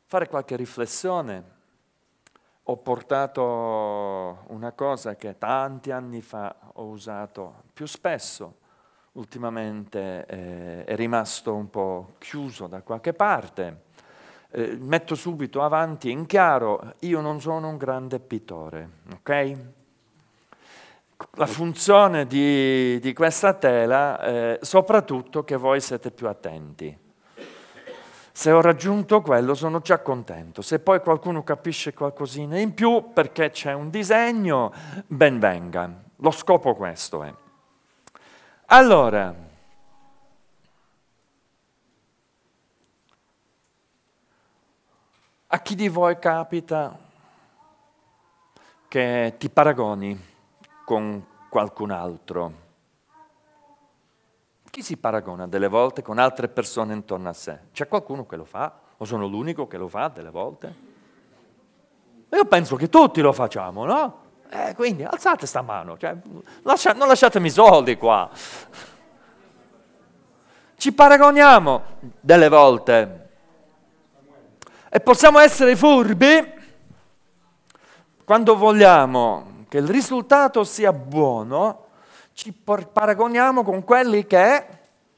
fare qualche riflessione. Ho portato una cosa che tanti anni fa ho usato più spesso, ultimamente è rimasto un po' chiuso da qualche parte. Metto subito avanti in chiaro, io non sono un grande pittore, ok? La funzione di questa tela è soprattutto che voi siete più attenti. Se ho raggiunto quello sono già contento. Se poi qualcuno capisce qualcosina in più perché c'è un disegno, ben venga. Lo scopo questo è. Allora, a chi di voi capita che ti paragoni con qualcun altro? Chi si paragona delle volte con altre persone intorno a sé? C'è qualcuno che lo fa? O sono l'unico che lo fa delle volte? Io penso che tutti lo facciamo, no? Quindi alzate sta mano, cioè, non lasciatemi soldi qua. Ci paragoniamo delle volte e possiamo essere furbi quando vogliamo che il risultato sia buono. Ci paragoniamo con quelli che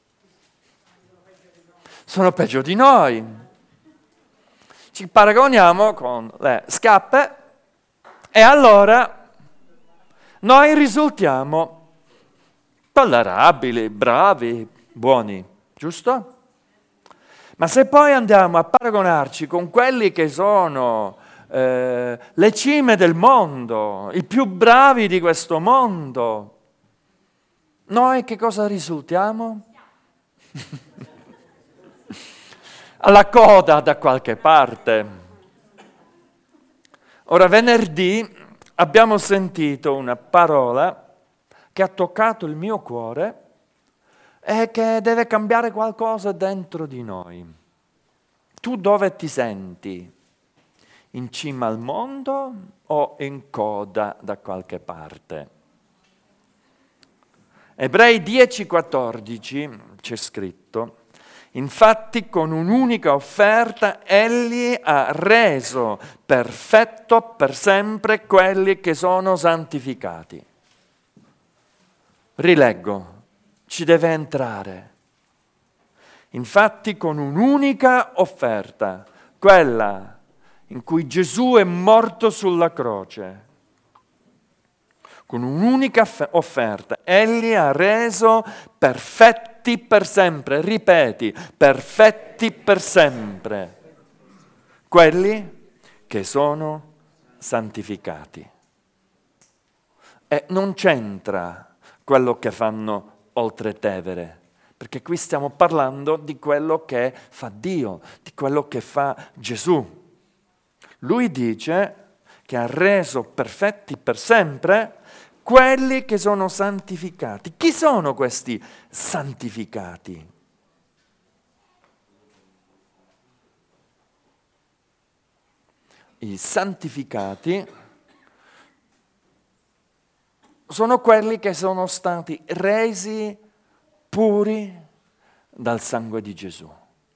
sono peggio di noi. Ci paragoniamo con le scappe e allora noi risultiamo tollerabili, bravi, buoni, giusto? Ma se poi andiamo a paragonarci con quelli che sono le cime del mondo, i più bravi di questo mondo, noi che cosa risultiamo? Alla coda da qualche parte. Ora, venerdì abbiamo sentito una parola che ha toccato il mio cuore e che deve cambiare qualcosa dentro di noi. Tu dove ti senti? In cima al mondo o in coda da qualche parte? Ebrei 10,14 c'è scritto: infatti con un'unica offerta egli ha reso perfetto per sempre quelli che sono santificati. Rileggo, ci deve entrare. Infatti con un'unica offerta, quella in cui Gesù è morto sulla croce, con un'unica offerta, egli ha reso perfetti per sempre, ripeti, perfetti per sempre, quelli che sono santificati. E non c'entra quello che fanno Oltretevere, perché qui stiamo parlando di quello che fa Dio, di quello che fa Gesù. Lui dice che ha reso perfetti per sempre quelli che sono santificati. Chi sono questi santificati? I santificati sono quelli che sono stati resi puri dal sangue di Gesù.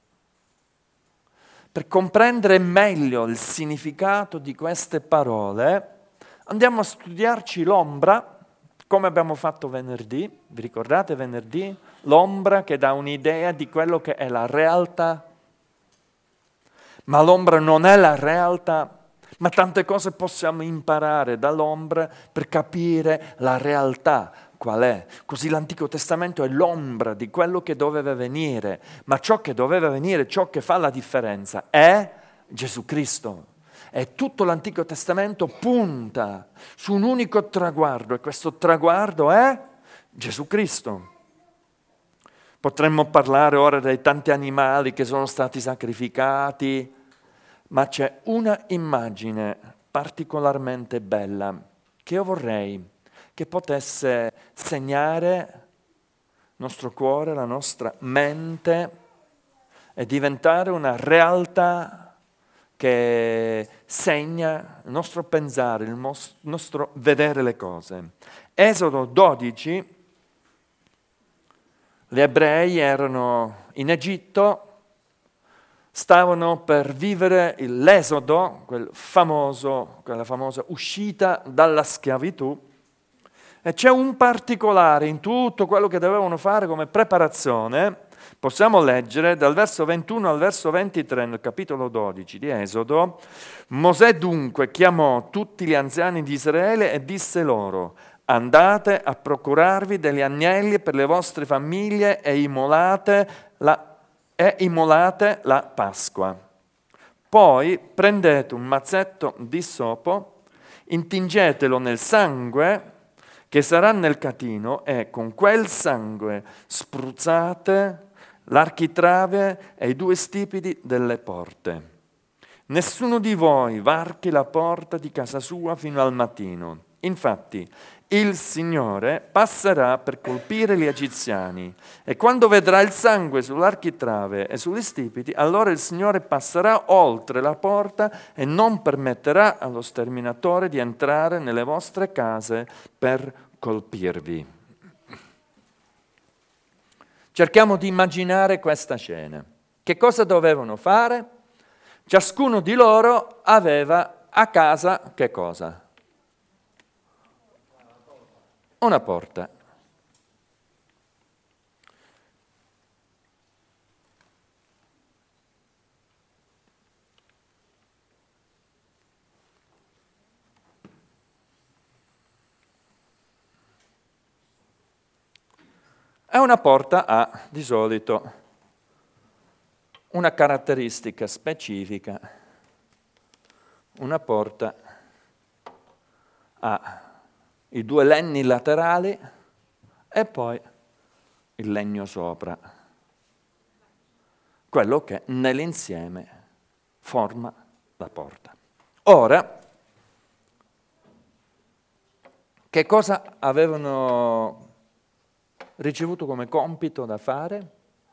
Per comprendere meglio il significato di queste parole, andiamo a studiarci l'ombra, come abbiamo fatto venerdì. Vi ricordate venerdì? L'ombra che dà un'idea di quello che è la realtà. Ma l'ombra non è la realtà, ma tante cose possiamo imparare dall'ombra per capire la realtà qual è. Così l'Antico Testamento è l'ombra di quello che doveva venire, ma ciò che doveva venire, ciò che fa la differenza è Gesù Cristo. E tutto l'Antico Testamento punta su un unico traguardo, e questo traguardo è Gesù Cristo. Potremmo parlare ora dei tanti animali che sono stati sacrificati, ma c'è una immagine particolarmente bella che io vorrei che potesse segnare il nostro cuore, la nostra mente e diventare una realtà che segna il nostro pensare, il nostro vedere le cose. Esodo 12, gli ebrei erano in Egitto, stavano per vivere l'esodo, quella famosa uscita dalla schiavitù, e c'è un particolare in tutto quello che dovevano fare come preparazione. Possiamo leggere dal verso 21 al verso 23 nel capitolo 12 di Esodo. Mosè dunque chiamò tutti gli anziani di Israele e disse loro: andate a procurarvi degli agnelli per le vostre famiglie e immolate la Pasqua. Poi prendete un mazzetto di isopo, intingetelo nel sangue che sarà nel catino, e con quel sangue spruzzate l'architrave e i 2 stipiti delle porte. Nessuno di voi varchi la porta di casa sua fino al mattino. Infatti, il Signore passerà per colpire gli egiziani, e quando vedrà il sangue sull'architrave e sugli stipiti, allora il Signore passerà oltre la porta e non permetterà allo sterminatore di entrare nelle vostre case per colpirvi. Cerchiamo di immaginare questa scena. Che cosa dovevano fare? Ciascuno di loro aveva a casa che cosa? Una porta. E una porta ha di solito una caratteristica specifica. Una porta ha i 2 legni laterali e poi il legno sopra, quello che nell'insieme forma la porta. Ora, che cosa avevano ricevuto come compito da fare?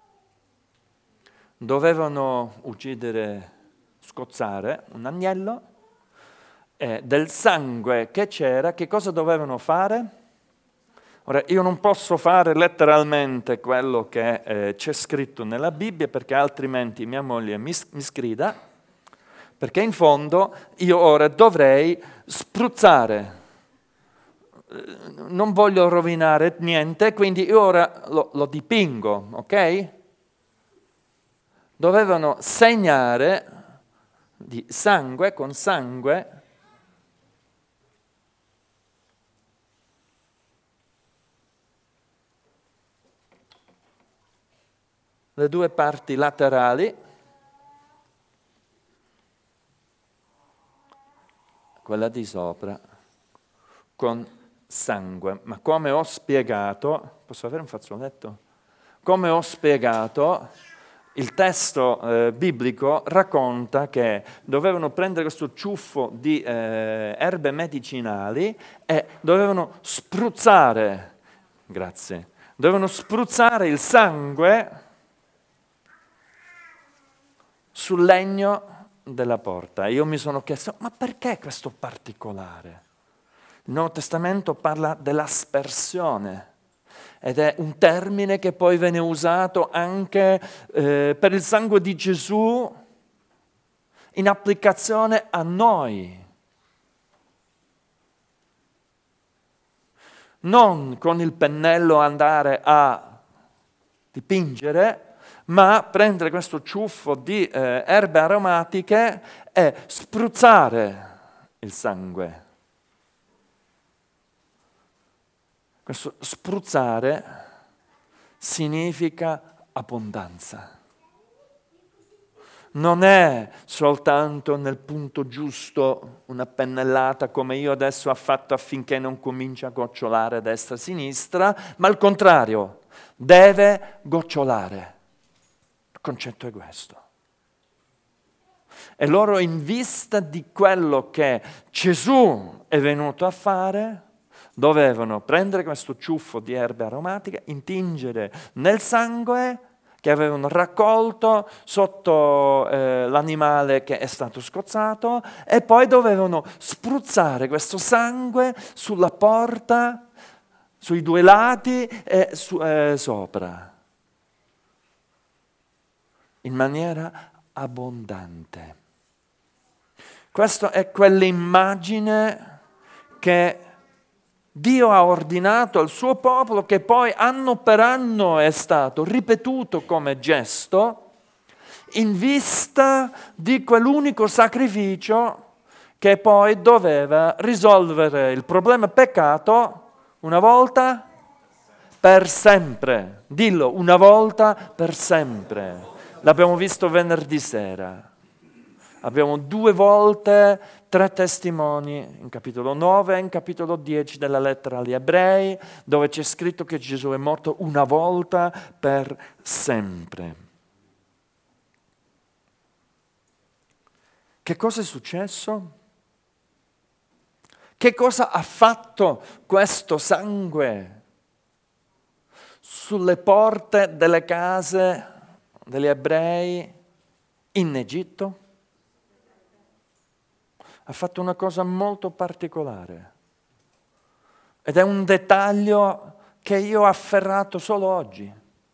Dovevano uccidere, scozzare un agnello, e del sangue che c'era, che cosa dovevano fare? Ora, io non posso fare letteralmente quello che c'è scritto nella Bibbia, perché altrimenti mia moglie mi sgrida, perché in fondo io ora dovrei spruzzare. Non voglio rovinare niente, quindi io ora lo dipingo, ok? Dovevano segnare di sangue con sangue le 2 parti laterali, quella di sopra, con sangue. Ma come ho spiegato, posso avere un fazzoletto? Come ho spiegato, il testo biblico racconta che dovevano prendere questo ciuffo di erbe medicinali e dovevano spruzzare, dovevano spruzzare il sangue sul legno della porta. Io mi sono chiesto, ma perché questo particolare? Il Nuovo Testamento parla dell'aspersione, ed è un termine che poi viene usato anche per il sangue di Gesù in applicazione a noi. Non con il pennello andare a dipingere, ma prendere questo ciuffo di erbe aromatiche e spruzzare il sangue. Questo spruzzare significa abbondanza. Non è soltanto nel punto giusto una pennellata come io adesso ho fatto affinché non cominci a gocciolare a destra e a sinistra, ma al contrario, deve gocciolare. Il concetto è questo. E loro, in vista di quello che Gesù è venuto a fare, dovevano prendere questo ciuffo di erbe aromatiche, intingere nel sangue che avevano raccolto sotto l'animale che è stato scozzato, e poi dovevano spruzzare questo sangue sulla porta, sui 2 lati e sopra, in maniera abbondante. Questa è quell'immagine che Dio ha ordinato al suo popolo, che poi anno per anno è stato ripetuto come gesto in vista di quell'unico sacrificio che poi doveva risolvere il problema peccato una volta per sempre. Dillo, una volta per sempre. L'abbiamo visto venerdì sera. Abbiamo 2 volte 3 testimoni, in capitolo 9 e in capitolo 10 della lettera agli Ebrei, dove c'è scritto che Gesù è morto una volta per sempre. Che cosa è successo? Che cosa ha fatto questo sangue sulle porte delle case degli Ebrei in Egitto? Ha fatto una cosa molto particolare ed è un dettaglio che io ho afferrato solo oggi.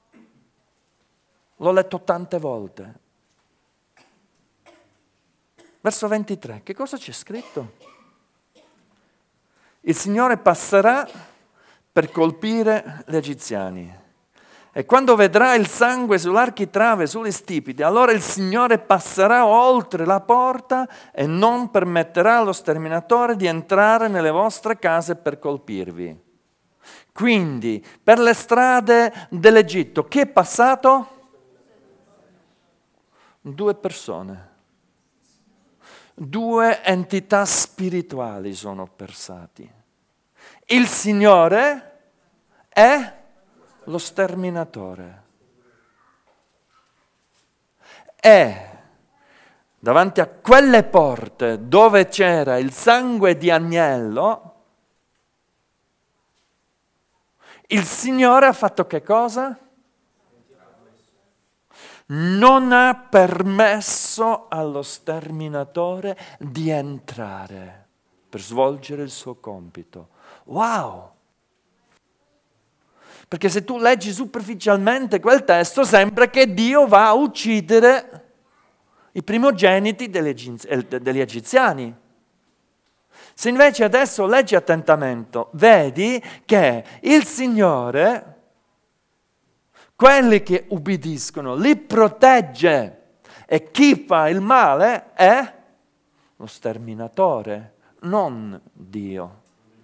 L'ho letto tante volte. Verso 23, che cosa c'è scritto? Il Signore passerà per colpire gli egiziani. E quando vedrà il sangue sull'architrave, sugli stipiti, allora il Signore passerà oltre la porta e non permetterà allo sterminatore di entrare nelle vostre case per colpirvi. Quindi, per le strade dell'Egitto, chi è passato? 2 persone. 2 entità spirituali sono passati. Il Signore è lo sterminatore. E davanti a quelle porte dove c'era il sangue di agnello, il Signore ha fatto che cosa? Non ha permesso allo sterminatore di entrare per svolgere il suo compito. Wow! Perché se tu leggi superficialmente quel testo, sembra che Dio va a uccidere i primogeniti degli egiziani. Se invece adesso leggi attentamente, vedi che il Signore, quelli che ubbidiscono, li protegge, e chi fa il male è lo sterminatore, non Dio.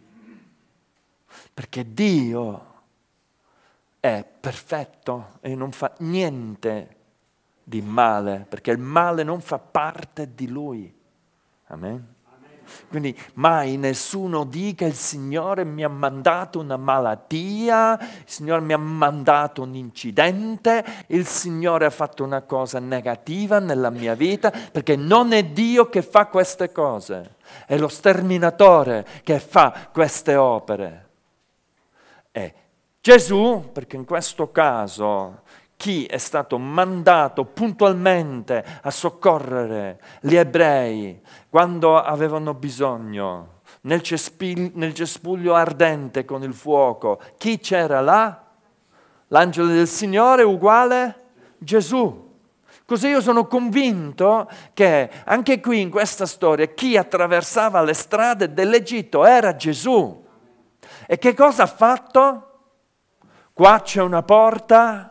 Perché Dio è perfetto e non fa niente di male, perché il male non fa parte di Lui. Amen. Quindi mai nessuno dica il Signore mi ha mandato una malattia, il Signore mi ha mandato un incidente, il Signore ha fatto una cosa negativa nella mia vita, perché non è Dio che fa queste cose, è lo sterminatore che fa queste opere. È Gesù, perché in questo caso chi è stato mandato puntualmente a soccorrere gli ebrei quando avevano bisogno, nel cespuglio ardente con il fuoco, chi c'era là? L'angelo del Signore uguale Gesù. Così io sono convinto che anche qui in questa storia chi attraversava le strade dell'Egitto era Gesù. E che cosa ha fatto? Qua c'è una porta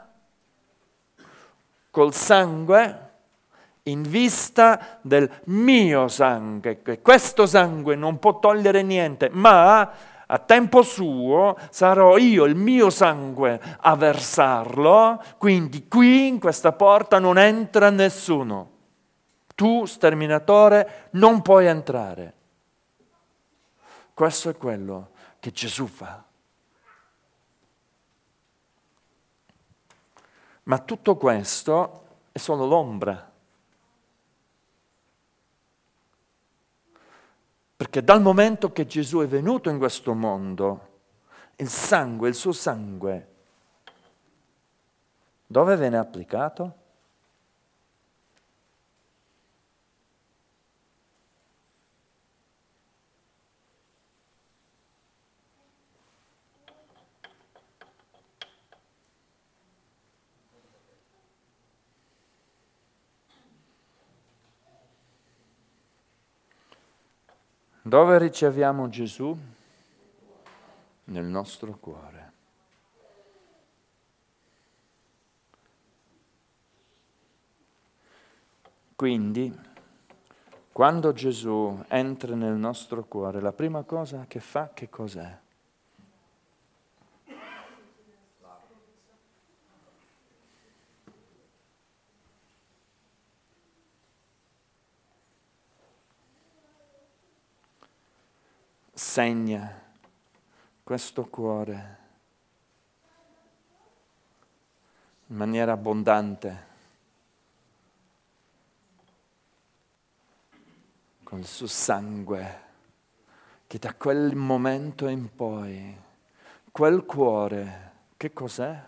col sangue in vista del mio sangue. Questo sangue non può togliere niente, ma a tempo suo sarò io, il mio sangue, a versarlo. Quindi qui in questa porta non entra nessuno. Tu, sterminatore, non puoi entrare. Questo è quello che Gesù fa. Ma tutto questo è solo l'ombra. Perché dal momento che Gesù è venuto in questo mondo, il suo sangue, dove viene applicato? Dove riceviamo Gesù? Nel nostro cuore. Quindi, quando Gesù entra nel nostro cuore, la prima cosa che fa, che cos'è? Segna questo cuore in maniera abbondante con il suo sangue, che da quel momento in poi, quel cuore, che cos'è?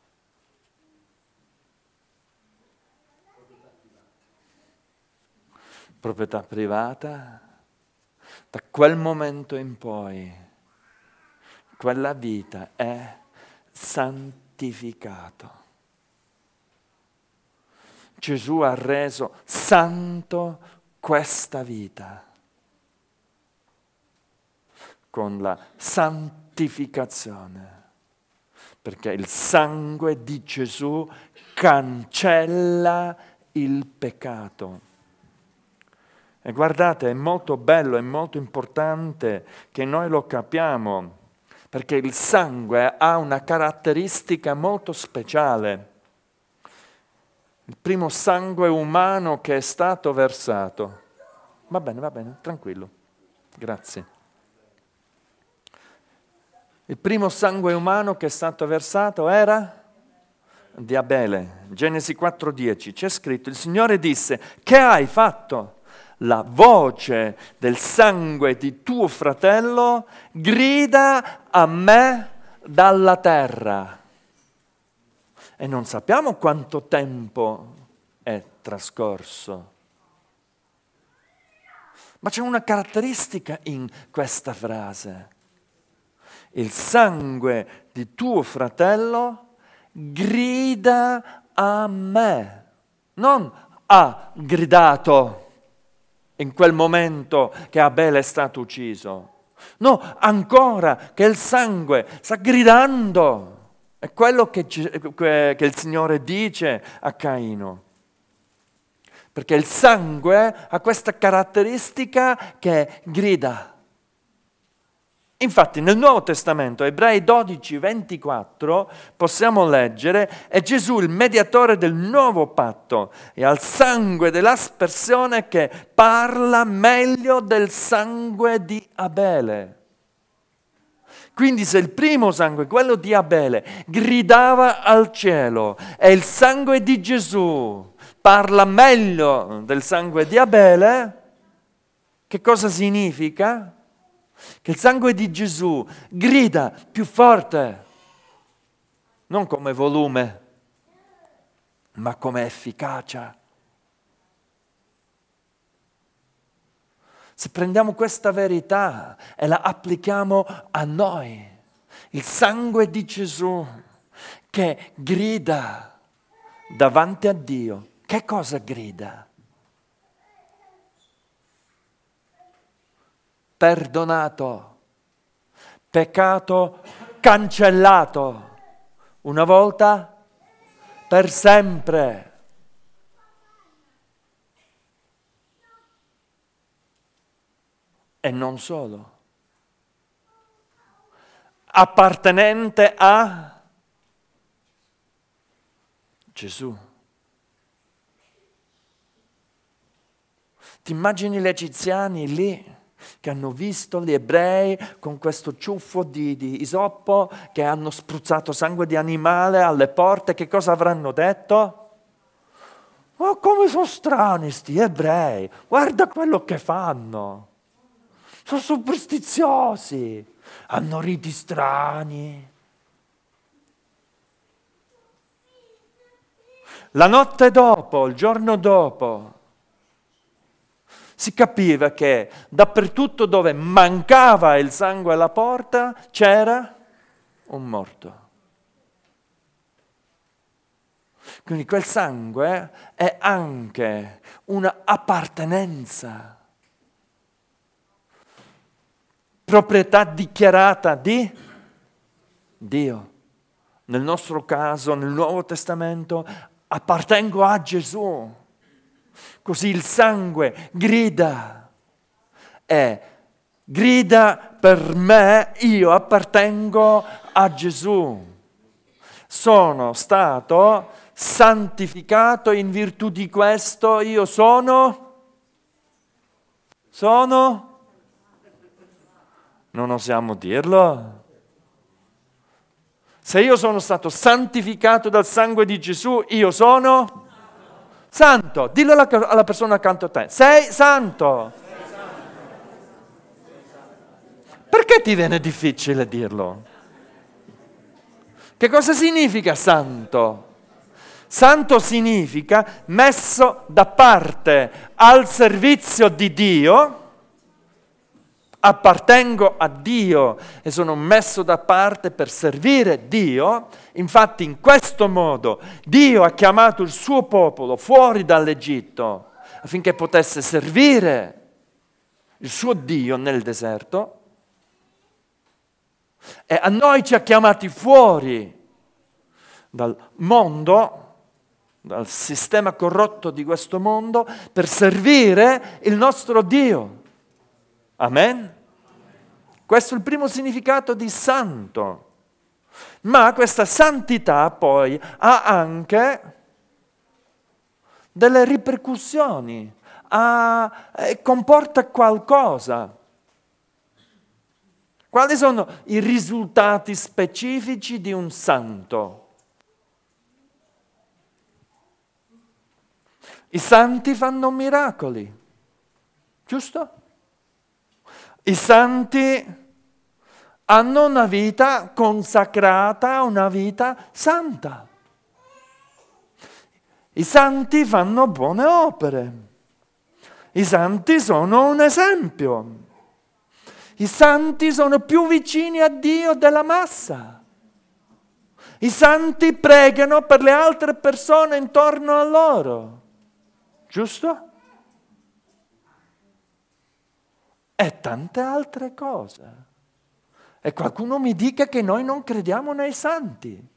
Proprietà privata. Da quel momento in poi, quella vita è santificato. Gesù ha reso santo questa vita con la santificazione, perché il sangue di Gesù cancella il peccato. E guardate, è molto bello, è molto importante che noi lo capiamo, perché il sangue ha una caratteristica molto speciale. Il primo sangue umano che è stato versato. Va bene, tranquillo. Grazie. Il primo sangue umano che è stato versato era di Abele. Genesi 4:10. C'è scritto, il Signore disse, che hai fatto? La voce del sangue di tuo fratello grida a me dalla terra. E non sappiamo quanto tempo è trascorso. Ma c'è una caratteristica in questa frase. Il sangue di tuo fratello grida a me. Non ha gridato in quel momento che Abele è stato ucciso. No, ancora che il sangue sta gridando. È quello che il Signore dice a Caino. Perché il sangue ha questa caratteristica che grida. Infatti nel Nuovo Testamento, Ebrei 12:24, possiamo leggere, è Gesù il mediatore del nuovo patto e al sangue dell'aspersione che parla meglio del sangue di Abele. Quindi se il primo sangue, quello di Abele, gridava al cielo e il sangue di Gesù parla meglio del sangue di Abele, che cosa significa? Che il sangue di Gesù grida più forte, non come volume, ma come efficacia. Se prendiamo questa verità e la applichiamo a noi, il sangue di Gesù che grida davanti a Dio, che cosa grida? Perdonato, peccato cancellato, una volta per sempre. E non solo, appartenente a Gesù. Ti immagini gli egiziani lì che hanno visto gli ebrei con questo ciuffo di isopo, che hanno spruzzato sangue di animale alle porte, che cosa avranno detto? Ma come sono strani sti ebrei, guarda quello che fanno, sono superstiziosi, hanno riti strani. La notte dopo, il giorno dopo, si capiva che dappertutto dove mancava il sangue alla porta c'era un morto. Quindi quel sangue è anche una appartenenza. proprietà dichiarata di Dio. Nel nostro caso, nel Nuovo Testamento, appartengo a Gesù. Così il sangue grida per me, io appartengo a Gesù. Sono stato santificato in virtù di questo, io sono? Non osiamo dirlo? Se io sono stato santificato dal sangue di Gesù, io sono? Santo. Dillo alla persona accanto a te. Sei santo. Perché ti viene difficile dirlo? Che cosa significa santo? Santo significa messo da parte al servizio di Dio. Appartengo a Dio e sono messo da parte per servire Dio. Infatti in questo modo Dio ha chiamato il suo popolo fuori dall'Egitto affinché potesse servire il suo Dio nel deserto. E a noi ci ha chiamati fuori dal mondo, dal sistema corrotto di questo mondo, per servire il nostro Dio. Amen? Questo è il primo significato di santo. Ma questa santità poi ha anche delle ripercussioni, comporta qualcosa. Quali sono i risultati specifici di un santo? I santi fanno miracoli, giusto? I santi hanno una vita consacrata, una vita santa. I santi fanno buone opere. I santi sono un esempio. I santi sono più vicini a Dio della massa. I santi pregano per le altre persone intorno a loro. Giusto? E tante altre cose. E qualcuno mi dica che noi non crediamo nei santi.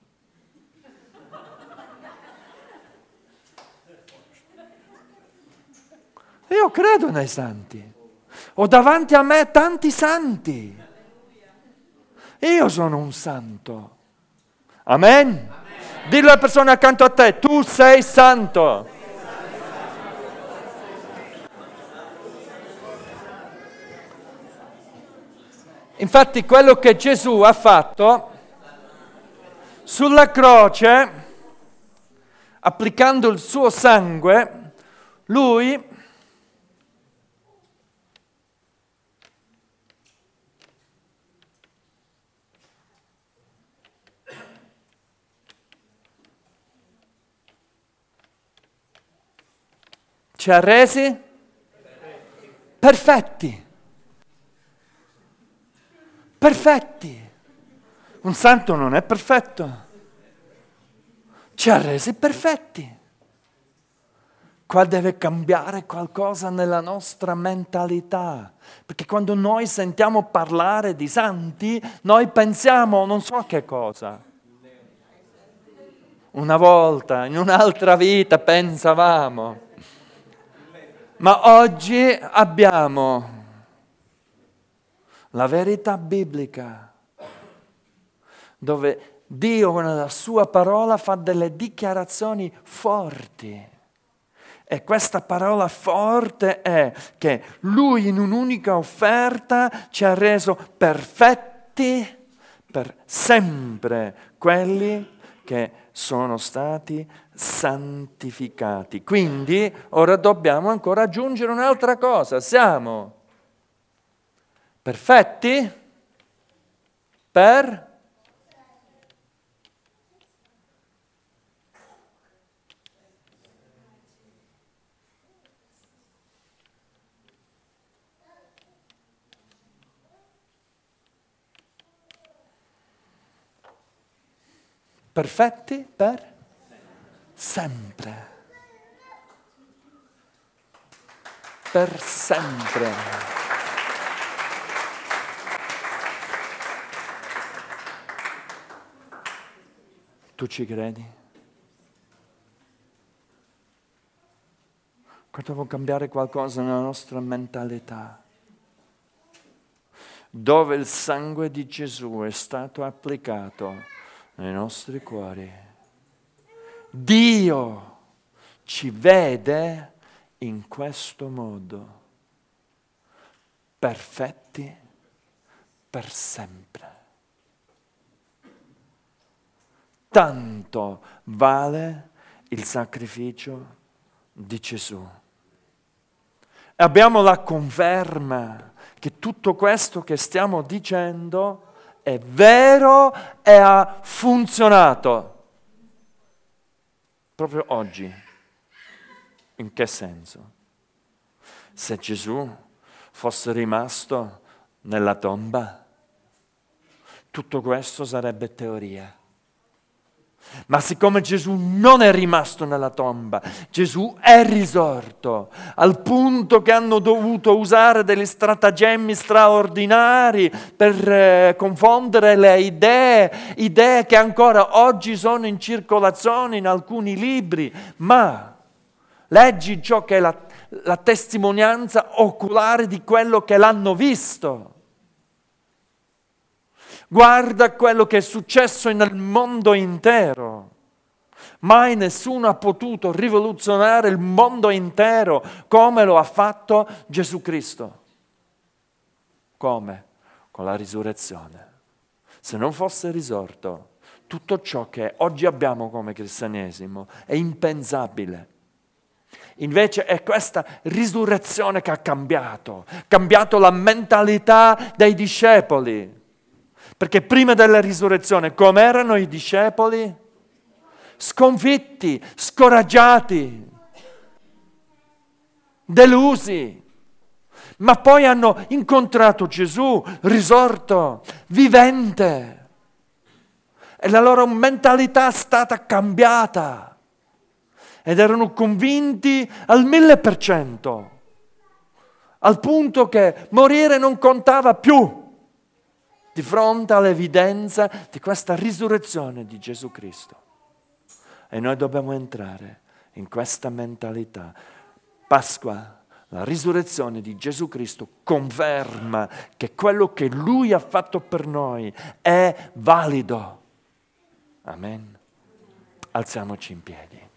Io credo nei santi. Ho davanti a me tanti santi. Io sono un santo. Amen? Dillo alla persona accanto a te, tu sei santo. Infatti quello che Gesù ha fatto sulla croce, applicando il suo sangue, lui ci ha resi perfetti. Perfetti. Un santo non è perfetto. Ci ha resi perfetti. Qua deve cambiare qualcosa nella nostra mentalità, perché quando noi sentiamo parlare di santi, noi pensiamo non so che cosa. Una volta, in un'altra vita pensavamo, ma oggi abbiamo la verità biblica, dove Dio con la sua parola fa delle dichiarazioni forti. E questa parola forte è che Lui in un'unica offerta ci ha reso perfetti per sempre quelli che sono stati santificati. Quindi ora dobbiamo ancora aggiungere un'altra cosa. Siamo perfetti per perfetti per sempre. Per sempre. Tu ci credi? Quanto può cambiare qualcosa nella nostra mentalità? Dove il sangue di Gesù è stato applicato nei nostri cuori, Dio ci vede in questo modo, perfetti per sempre. Tanto vale il sacrificio di Gesù. Abbiamo la conferma che tutto questo che stiamo dicendo è vero e ha funzionato. Proprio oggi. In che senso? Se Gesù fosse rimasto nella tomba, tutto questo sarebbe teoria. Ma siccome Gesù non è rimasto nella tomba, Gesù è risorto, al punto che hanno dovuto usare degli stratagemmi straordinari per confondere le idee che ancora oggi sono in circolazione in alcuni libri, ma leggi ciò che è la testimonianza oculare di quello che l'hanno visto. Guarda quello che è successo nel mondo intero. Mai nessuno ha potuto rivoluzionare il mondo intero come lo ha fatto Gesù Cristo. Come? Con la risurrezione. Se non fosse risorto, tutto ciò che oggi abbiamo come cristianesimo è impensabile. Invece è questa risurrezione che ha cambiato la mentalità dei discepoli. Perché prima della risurrezione, come erano i discepoli? Sconfitti, scoraggiati, delusi. Ma poi hanno incontrato Gesù, risorto, vivente. E la loro mentalità è stata cambiata. Ed erano convinti al 1000%. Al punto che morire non contava più. Di fronte all'evidenza di questa risurrezione di Gesù Cristo. E noi dobbiamo entrare in questa mentalità. Pasqua, la risurrezione di Gesù Cristo conferma che quello che Lui ha fatto per noi è valido. Amen. Alziamoci in piedi.